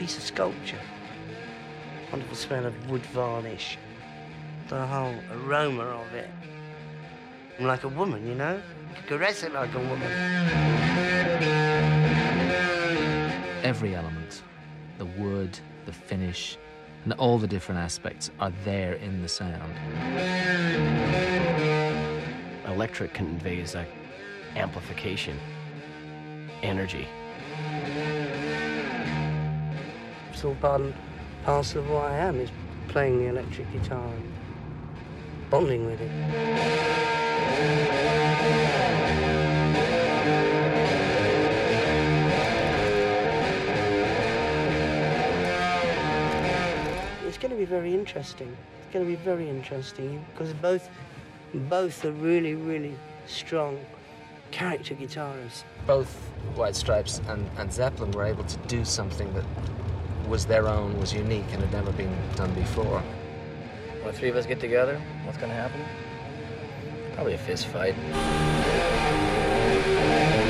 piece of sculpture. Wonderful smell of wood varnish. The whole aroma of it. I'm like a woman, you know? You could caress it like a woman. Every element, the wood, the finish, and all the different aspects are there in the sound. Electric conveys a amplification, energy. It's all part and parcel of what I am, is playing the electric guitar and bonding with it. It's going to be very interesting. It's going to be very interesting because both are really, really strong character guitarists. Both White Stripes and Zeppelin were able to do something that was their own, was unique, and had never been done before. When the three of us get together, what's gonna happen? Probably a fist fight.